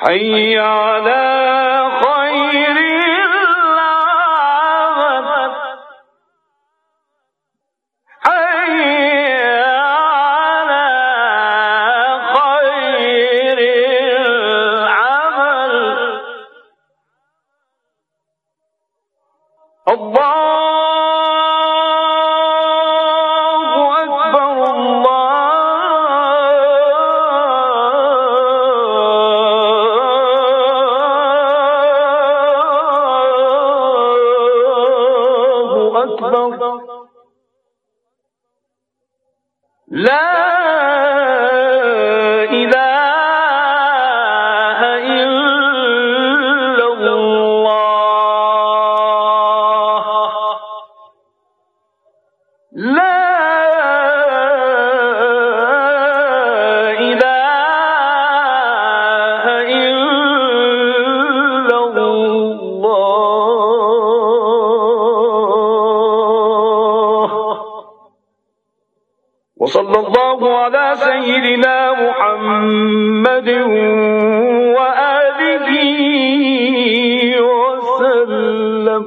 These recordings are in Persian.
حي على خير العمل حي على خير العمل الله لا إله إلا الله لا إله إلا الله وصلى الله على سيدنا محمد وآله وسلم.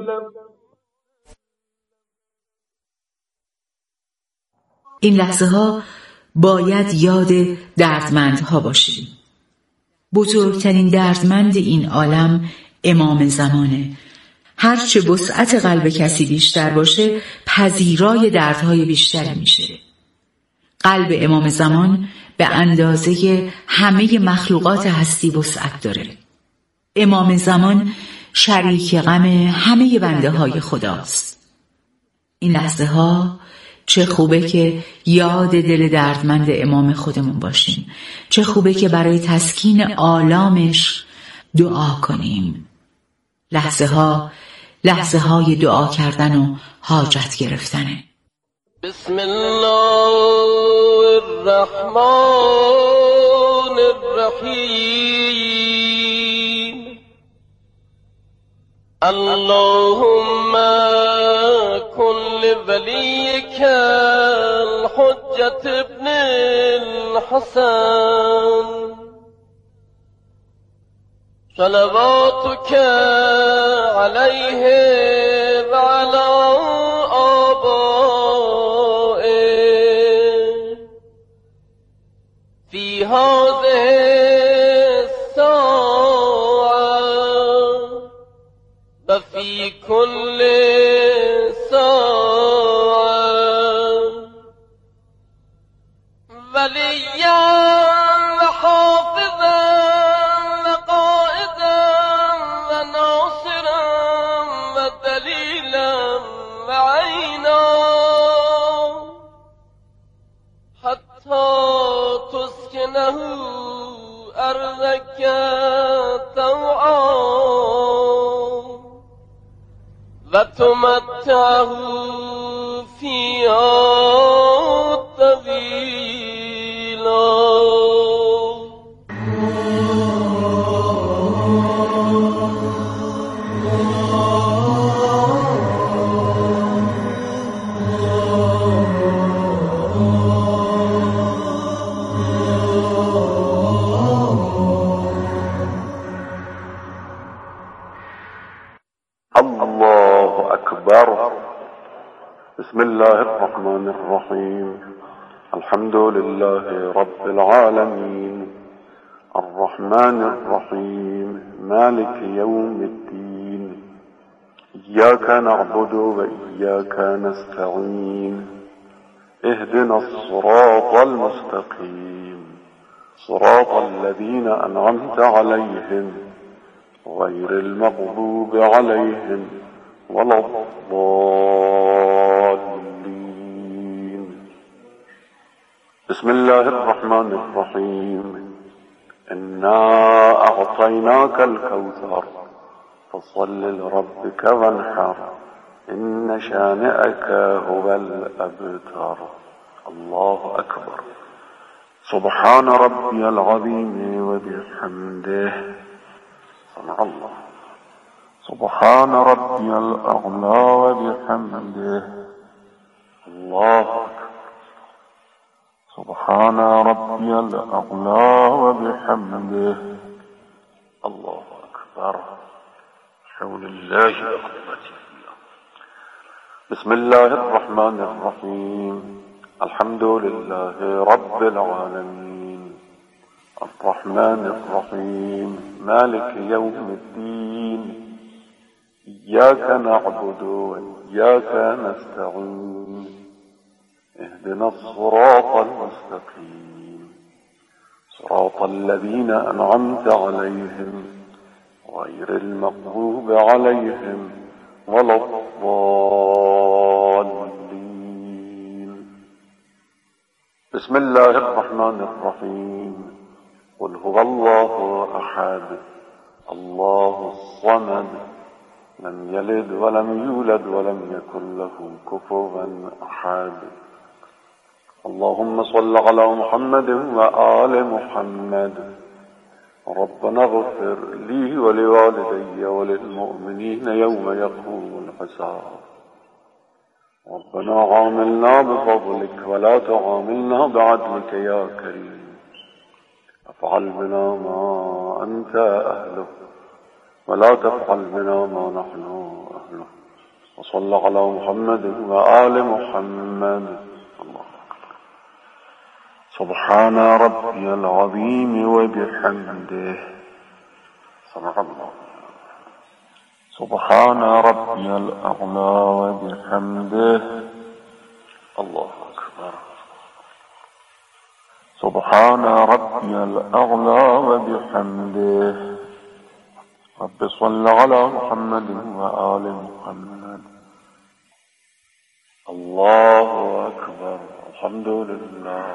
این لحظه ها باید یاد دردمندها باشیم. بزرگترین دردمند این عالم امام زمانه. هرچه وسعت قلب کسی بیشتر باشه پذیرای دردهای بیشتری میشه. قلب امام زمان به اندازه همه مخلوقات هستی وسعت داره. امام زمان شریک غم همه بنده های خداست. این لحظه ها چه خوبه که یاد دل دردمند امام خودمون باشیم. چه خوبه که برای تسکین آلامش دعا کنیم. لحظه های دعا کردن و حاجت گرفتنه. بسم الله الرحمن الرحیم اللهم کن لولیک الحجة ابن الحسن صلواتک علیه وعلی في هذه الساعة وفي كل ساعة وليا وحافظا وقائدا وناصرا ودليلا وعينا حتى تسكنه أرضك طوعا وتمتعه فيها طويلا. الله أكبر. بسم الله الرحمن الرحيم الحمد لله رب العالمين الرحمن الرحيم مالك يوم الدين إياك نعبد وإياك نستعين اهدنا الصراط المستقيم صراط الذين أنعمت عليهم غير المغضوب عليهم ولا الضالين. بسم الله الرحمن الرحيم إنا أعطيناك الكوثر فصل لربك وانحر إن شانئك هو الأبتر. الله أكبر. سبحان ربي العظيم وبحمده صنع الله. سبحان ربي الأعلى وبحمده الله أكبر. سبحان ربي الأعلى وبحمده أكبر. حول الله وقوته. بسم الله الرحمن الرحيم. الحمد لله رب العالمين الرحمن الرحيم مالك يوم الدين إياك نعبد وإياك نستعين اهدنا الصراط المستقيم صراط الذين أنعمت عليهم غير المغضوب عليهم ولا الضالين. بسم الله الرحمن الرحيم. قل هو الله أحد الله الصمد لم يلد ولم يولد ولم يكن له كفوا أحد. اللهم صل على محمد وآل محمد. ربنا اغفر لي ولوالدي وللمؤمنين يوم يقوم الحساب. ربنا عاملنا بفضلك ولا تعاملنا بعدلك يا كريم. افعل بنا ما أنت أهله ولا تفعل بنا ما نحن أهله. وصل على محمد وآل محمد. الله أكبر. سبحان ربي العظيم وبحمده. سبحان الله. سبحان ربي الأعلى وبحمده. الله أكبر. سبحان ربي الأعلى وبحمده. رب صل على محمد وآل محمد. الله أكبر. الحمد لله.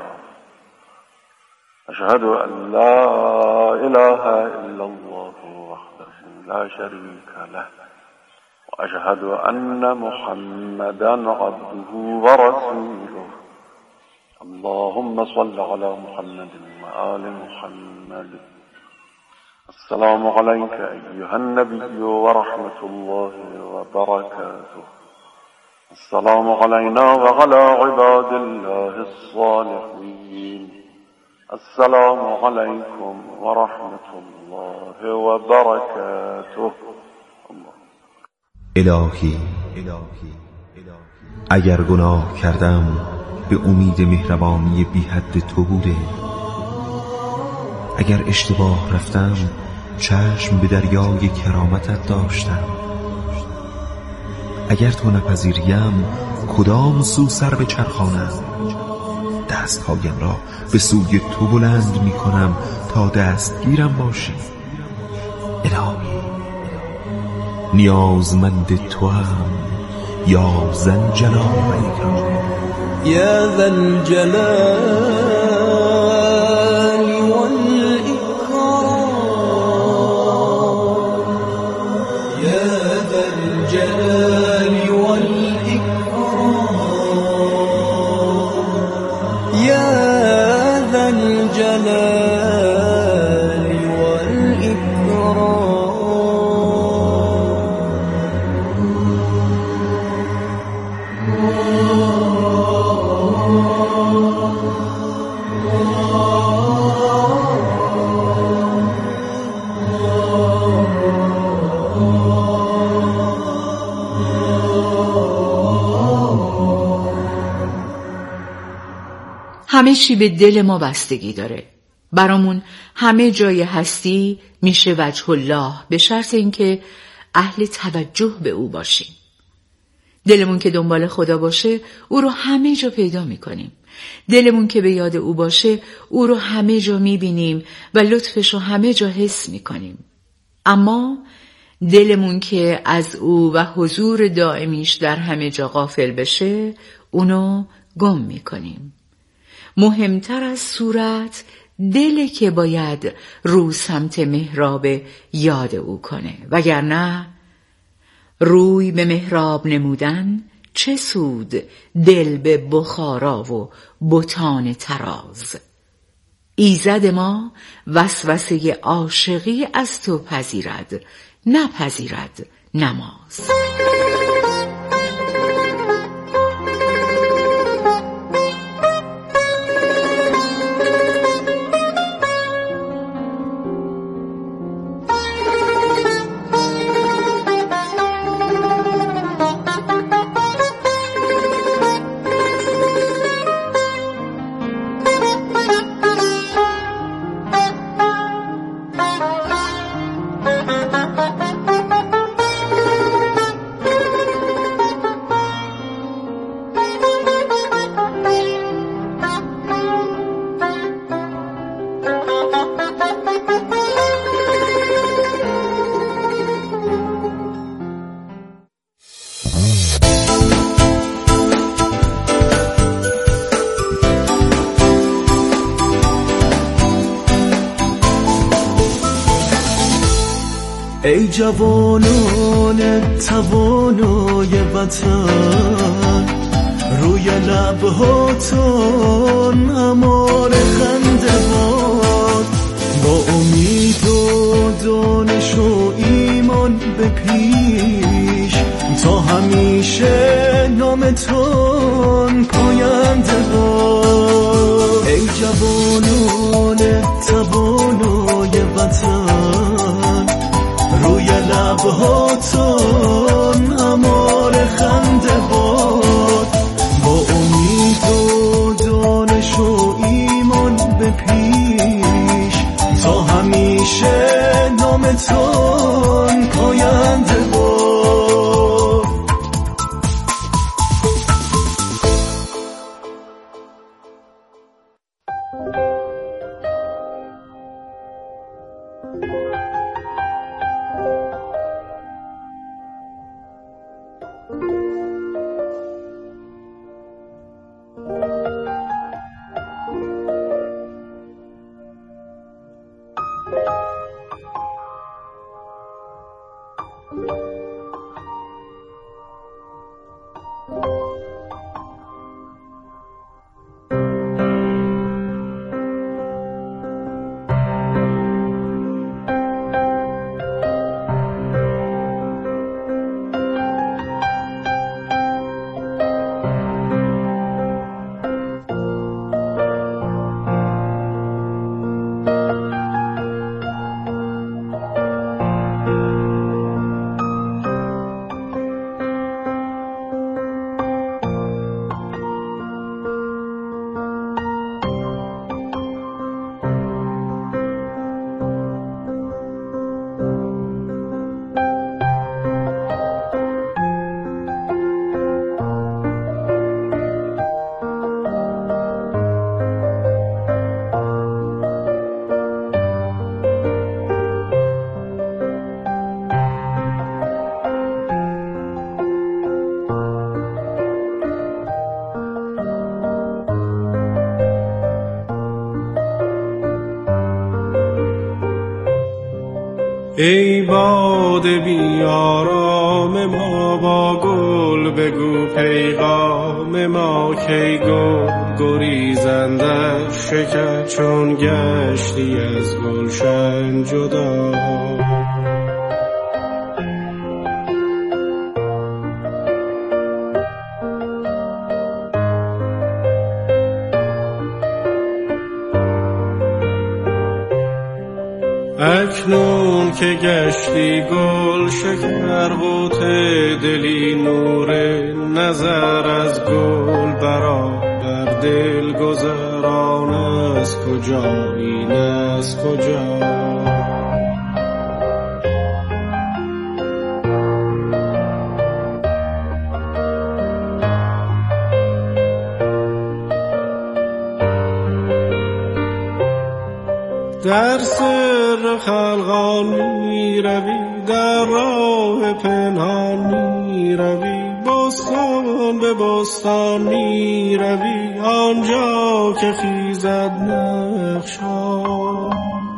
أشهد أن لا إله إلا الله وحده لا شريك له وأشهد أن محمدا عبده ورسوله. اللهم صل على محمد وآل محمد. السلام عليك أيها النبي ورحمة الله وبركاته. السلام علينا وعلى عباد الله الصالحين. السلام عليكم ورحمة الله وبركاته. الهی اگر گناه کردم به امید مهربانی بی حد تو بوده. اگر اشتباه رفتم چشم به دریای کرامتت داشتم. اگر تو نپذیریم کدام سو سر به چرخانم. دستهایم را به سوی تو بلند می کنم تا دستگیرم باشی. الهی نیازمند تو هم یا ذوالجلال و اکرام. یا ذوالجلال والإکرام. یا ذوالجلال والإکرام. یا ذوالجلال والإکرام. همه چی به دل ما بستگی داره. برامون همه جای هستی میشه وجه الله به شرط اینکه اهل توجه به او باشیم. دلمون که دنبال خدا باشه او رو همه جا پیدا میکنیم. دلمون که به یاد او باشه او رو همه جا میبینیم و لطفش رو همه جا حس میکنیم. اما دلمون که از او و حضور دائمیش در همه جا غافل بشه اونو گم میکنیم. مهمتر از صورت دلی که باید رو سمت محراب یاد او کنه، وگرنه روی به محراب نمودن چه سود دل به بخارا و بتان تراز. ایزد ما وسوسه عاشقی از تو پذیرد، نپذیرد نماز. ای جوانان توانای وطن، روی لبهاتون امان خنده باد، با امید و دانش و ایمان به پیش، تا همیشه نامتون پاینده باد. ای جوانان توانای وطن، روی لبهاتون امان خنده باد، با امید و دانش و ایمان به پیش، تا همیشه نامتون پاینده باد. ای باد بیارام ما با گل بگو پیغام ما، کی گل گریزنده شکر چون گشتی از گلشن جدا. اکنون که گشتی گل شکر قوت دلی، نور نظر از گل برابر دل گذران از کجا، این از کجا. در سر خلقان می روی، در راه پنهان می روی، بستان به بستان می روی، آنجا که خیزد نخشان.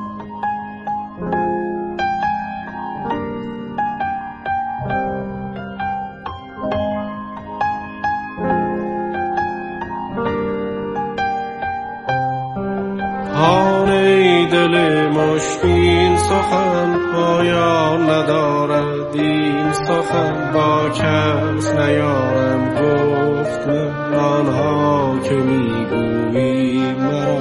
دل مشکین سخن پایان ندارد، این سخن با کس نیارم گفت، من آنها که میگویی مرا.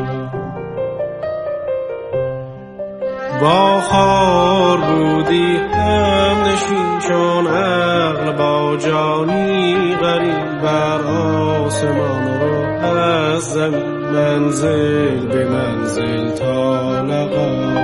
با خار بودی هم نشین چون عقل با جانی غریب، بر آسمان رو از زمین منزل به منزل تا لقا.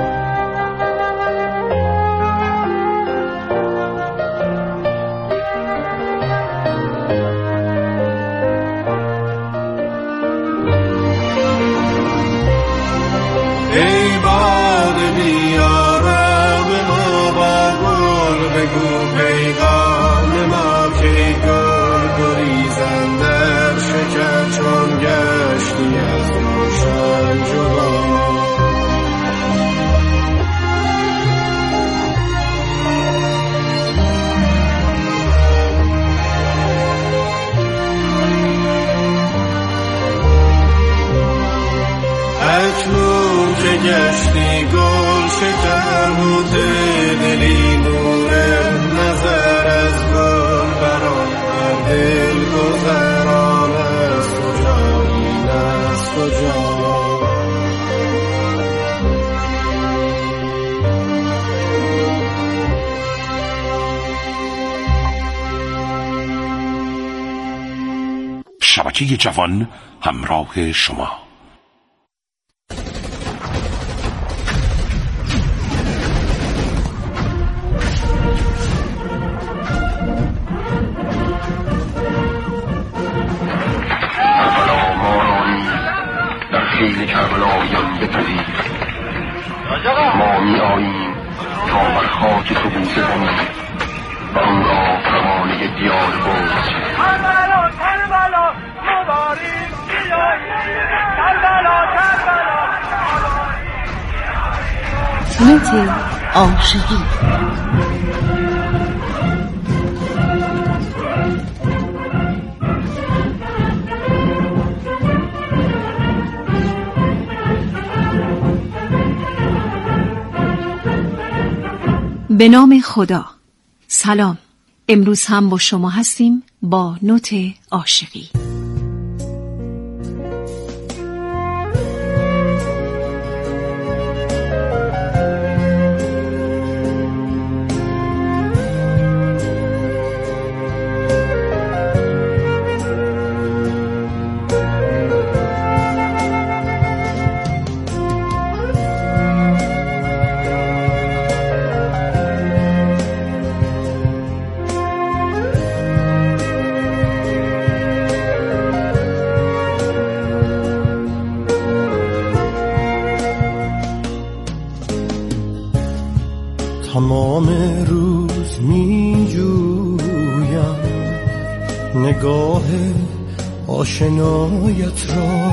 ای باد بیارم ما با گل بگو پیغام ما، که گل گریزن در شکر چون گشتی از روشن جدا. بچه جوان همراه شما. خیل کربلایان بپذیر، ما می آییم تا بر خاک تو بوسه زنیم و آن را پروانه دیار باز. کربلا کربلا مبارک بیایید، کربلا کربلا. نوت عاشقی. به نام خدا. سلام. امروز هم با شما هستیم با نوت عاشقی. تمام روز می جویم نگاه آشنایت را،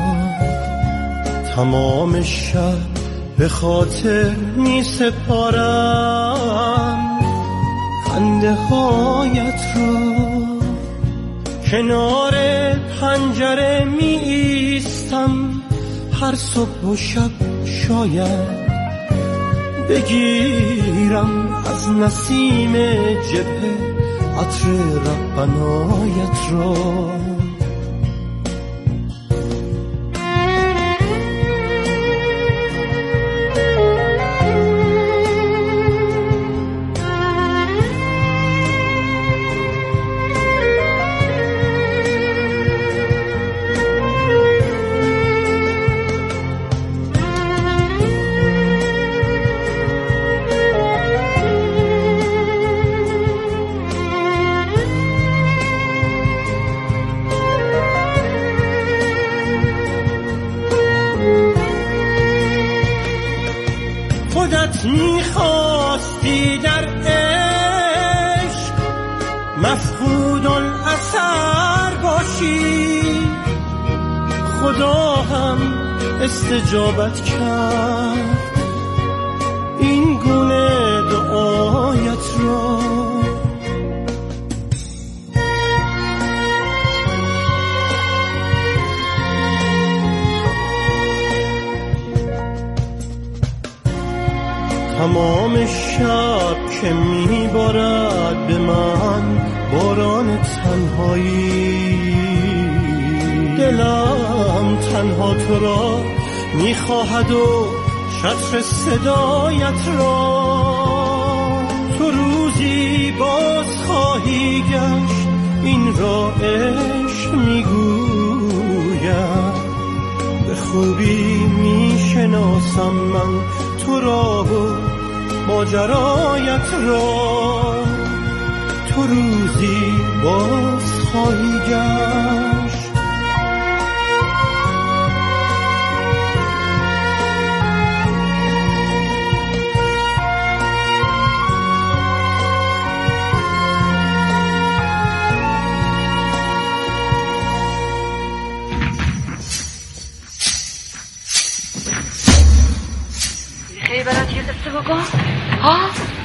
تمام شب به خاطر می سپارم خنده هایت را. کنار پنجره می ایستم هر صبح و شب، شاید بگیرم از نسیم جبهه عطر ربنایت را. خودت میخواستی در عشق مفقود الاثر باشی، خدا هم استجابت کرد این گونه دعایت را. تمام شب که میبارد به من باران تنهایی، دلم تنها تو را میخواهد و شطر صدایت را. تو روزی باز خواهی گشت این را عشق میگویم، به خوبی میشناسم من تو را و ماجرایت را. تو روزی باز خواهی گشت. میخوایی برات یه قصه بگم؟ ها؟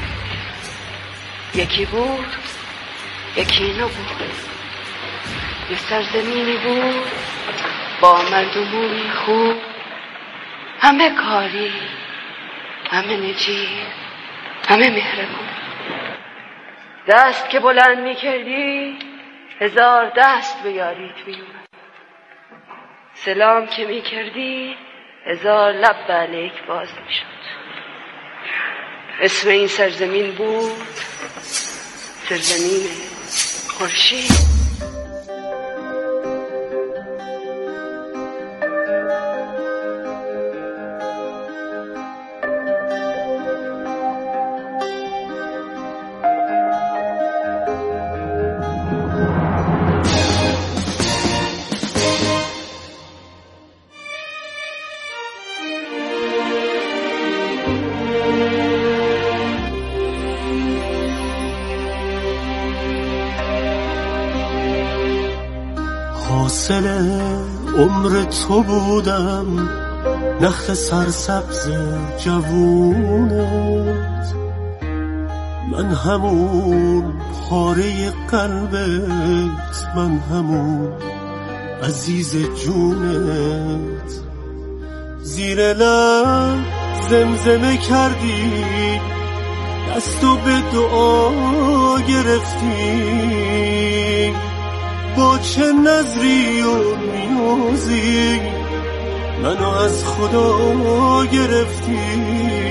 یکی بود، یکی نبود. یه سرزمینی بود با مردمونی خوب، همه کاری، همه نجیب، همه مهربون. دست که بلند میکردی 1000 دست به یاریت میومد. سلام که میکردی 1000 لب به علیک باز میشد. اسم این سرزمین بود سرزمین خورشید. حاصل عمر تو بودم، نخل سرسبز جوونت، من همون پاره قلبت، من همون عزیز جونت. زیر لب زمزمه کردی، دستو به دعا گرفتی، با چه نظری و نیازی منو از خدا گرفتی،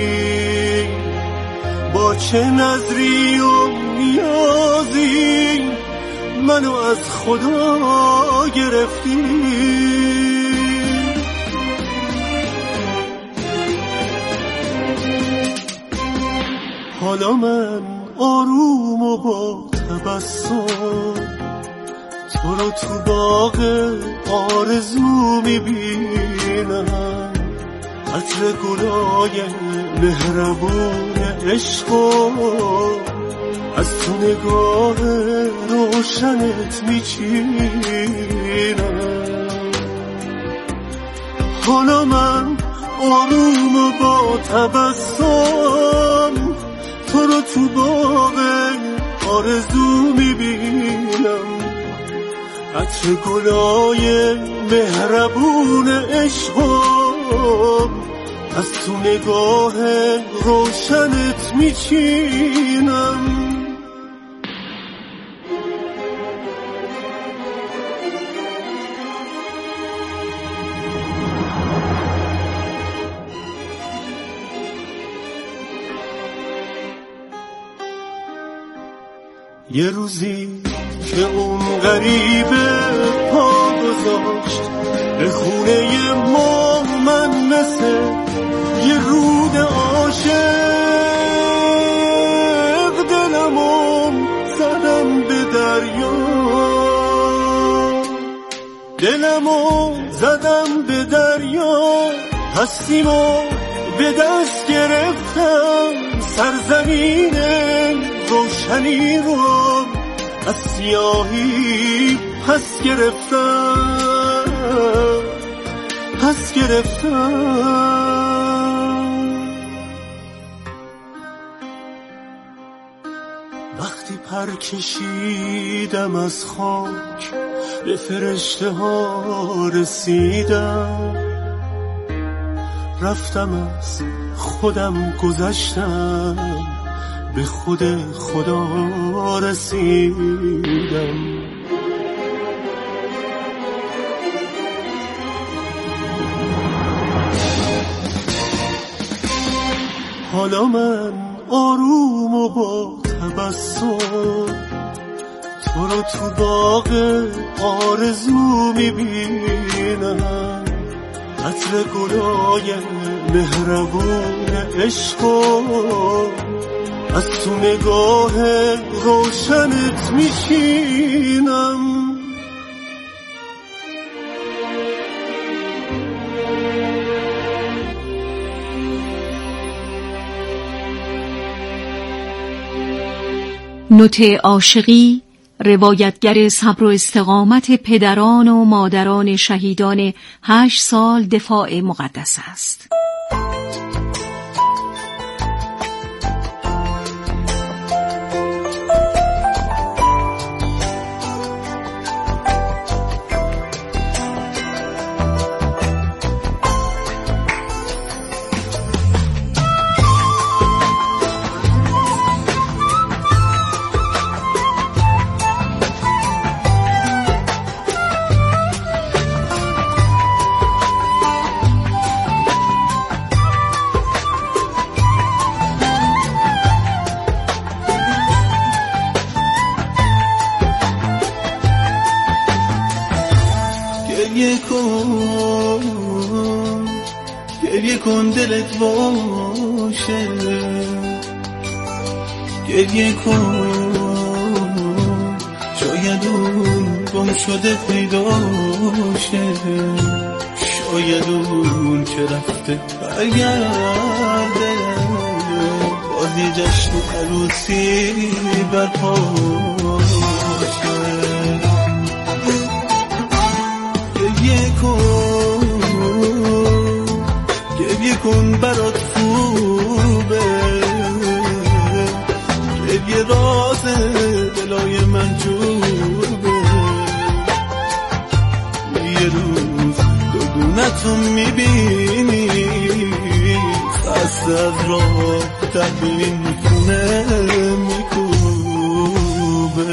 با چه نظری و نیازی منو از خدا گرفتی. حالا من آروم و با تبسم تو رو تو باغ آرزو میبینم، عطر گلای مهربون عشقو از تو نگاه روشنت میچینم. حالا من آروم و با تبسم تو رو تو باغ آرزو میبینم، عطر گلای مهربون عشقم از تو نگاه روشنت میچینم. یه روزی که اون غریبه پا گذاشت به خونه ما، من مثل یه رود عاشق دلمو زدم به دریا، دلمو زدم به دریا، هستیمو به دست گرفتم، سرزمین روشنی رو از سیاهی پس گرفتم، پس گرفتم. وقتی پر کشیدم از خاک به فرشته ها رسیدم، رفتم از خودم گذشتم، به خود خدا رسیدم. حالا من آروم و با تبسم تو رو تو باغ آرزو میبینم، عطر گلای مهربون عشقم از تو نگاه روشنت میچینم. نوت عاشقی، روایتگر صبر و استقامت پدران و مادران شهیدان 8 سال دفاع مقدس است. گریه کن دلت باشه، گریه کن شاید اون گم شده پیداشه، شاید اون که رفته برگرده. یه جشن عروسی برپا شه. گریه کن برات خوبه، گریه راز دلای من جوبه. یه روز دونتو میبینی خسته از راه تبین خونه میکوبه.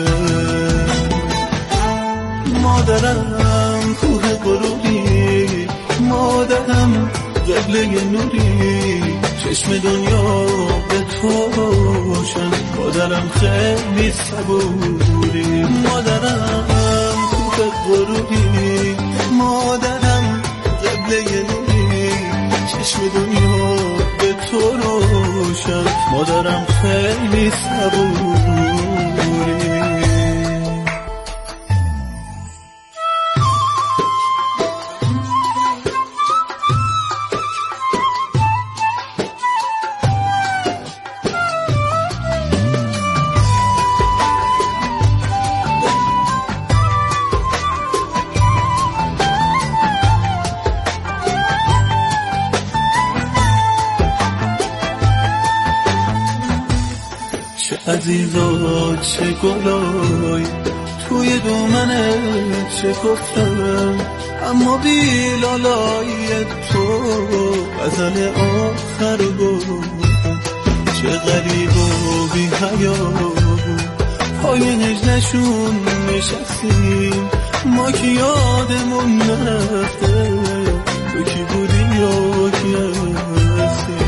مادرم کوه غروری، مادرم قبله نوری، چشم دنیا به تو روشن. مادرم خیلی صبوری، مادرم کوه غروری، مادرم قبله نوری، چشم دنیا به تو روشن. مادرم خیلی صبوری. چه عزیزا چه گلای توی دومنت شکفتم، اما بی لالای تو غزل آخر گفتم. چه غریب و بی حیا پای هجنشون نشستیم، ما که یادمون نرفته تو کی بودی یا کی هستی.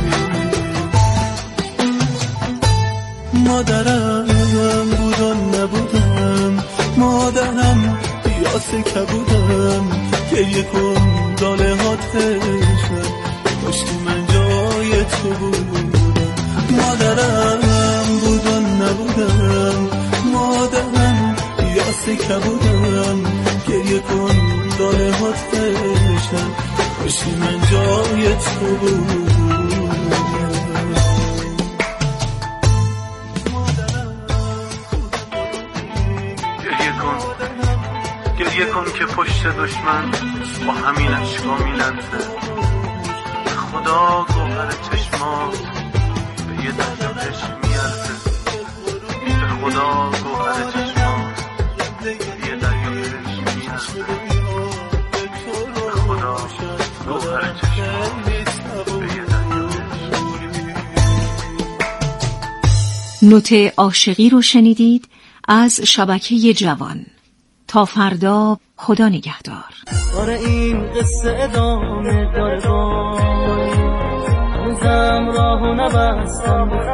مادرم بودم نبودم، مادرم یاسه که بودم. گریه کن داله هاتشم، داشتی من جای تو بودم. مادرم بودم نبودم، مادرم یاسه که بودم. گریه کن داله هاتشم، داشتی من جای تو بودم. گریه کن که پشت دشمن با همین اشکا میلرزه. به خدا گوهر چشمات به یه دریا عشق میارزه. به خدا گوهر چشمات به یه دریا عشق میارزه. به خدا گوهر چشمات به یه دریا عشق. نوت عاشقی رو شنیدید از شبکه جوان. تا فردا، خدا نگهدار. آره این قصه ادامه داره، هنوزم راهو نبستم.